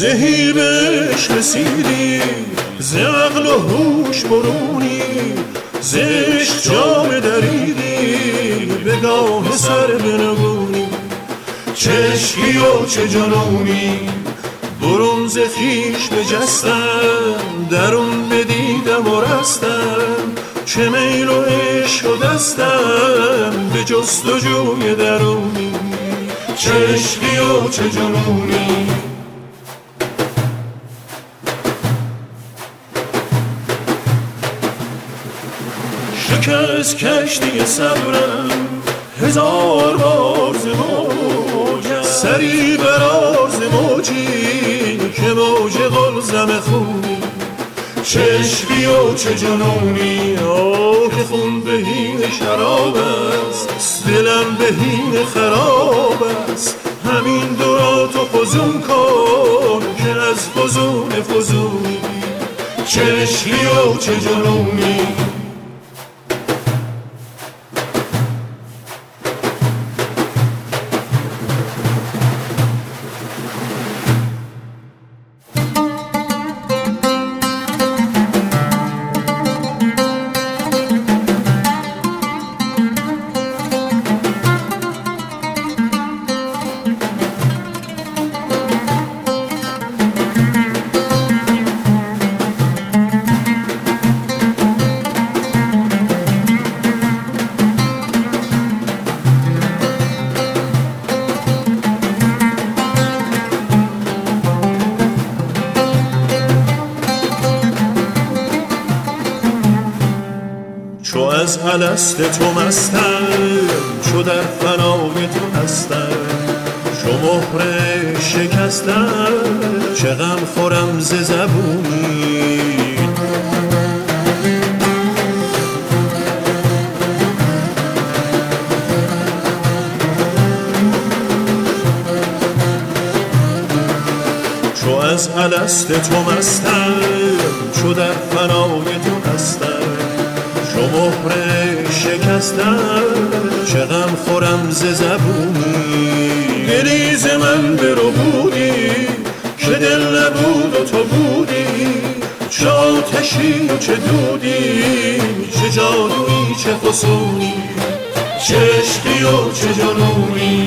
زهی بهش رسیدی، ز عقل و هوش برونی، ز عشق جام دریدی، به گاه سر بنگونی. چه عشقی و چه جنونی، برون ز خویش بجستم، درون بدیدم و رستم. چه میل و عشق و دستم، به جستجوی درونی. چه عشقی و چه جنونی. شکست کشتی صبرم هزار بار ز موج، سری برار ز موجی که موج قلزم خونی. چه عشقی و چه جنونی، که خون بهین شراب است، دلم بهین خراب است. همین دو را تو فزون کن که از فزون فزونی. چه عشقی و چه جنونی. چو از الست تو مستم، چو در فنای تو هستم. چو مهر شکستم، چه غم خورم ز زبونی. چو از الست تو مستم، چو در فنای تو هستم. چو مهر شکستم، چه غم خورم ز زبونی. دلی ز من بربودی که دل نبود و تو بودی. چه آتشی و چه دودی، چه جادویی چه فسونی. چه عشقی و چه جنونی.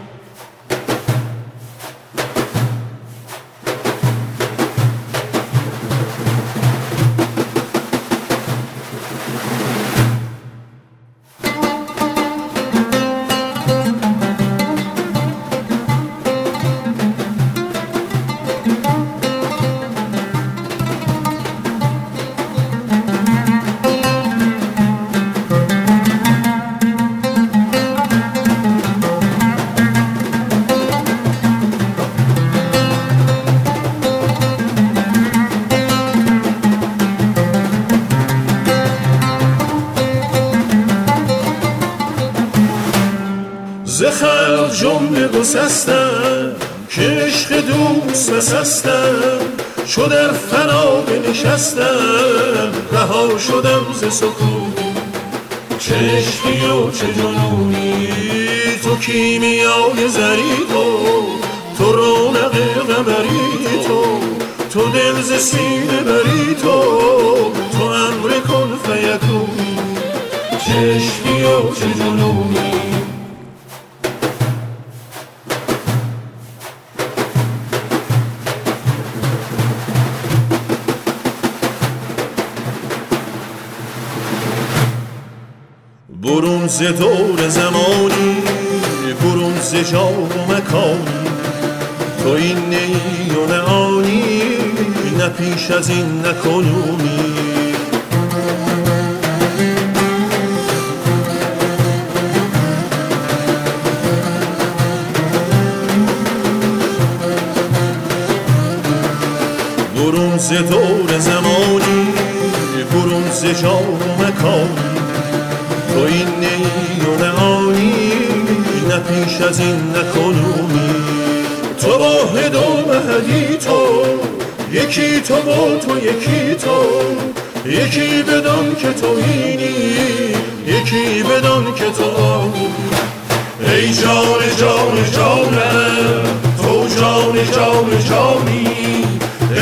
ز خلق جمله گسستم، که عشق دوست بسستم. چو در فنا بنشستم، رها شدم ز سکون. چه عشقی و چه جنونی، تو کیمیای زری تو رونق قمری تو دل ز سینه بری تو امر کن فیکونی. چه عشقی و چه جنونی. برون ز دور زمانی، برون ز جا و مکانی. تو این نی و نه آنی، نه پیش از این نه کنونی. برون ز دور زمانی، برون ز جا و مکانی. تو این نی و نه آنی، نه پیش از این نه کنونی. تو واحد و مهدی تو، یکی تو و تو یکی تو. یکی بدان که تو اینی، یکی بدان که تو آنی. ای جان جان جانم، تو جان جان جانی.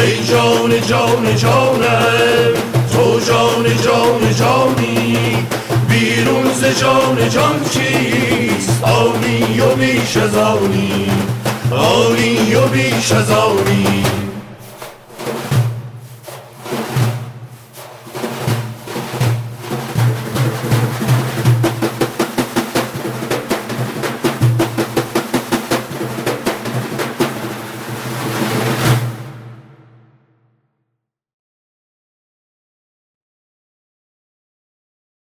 ای جان جان جانم تو جان جان جانی بیرون ز جان جان چیست آنی و بیش از آنی آنی و بیش از آنی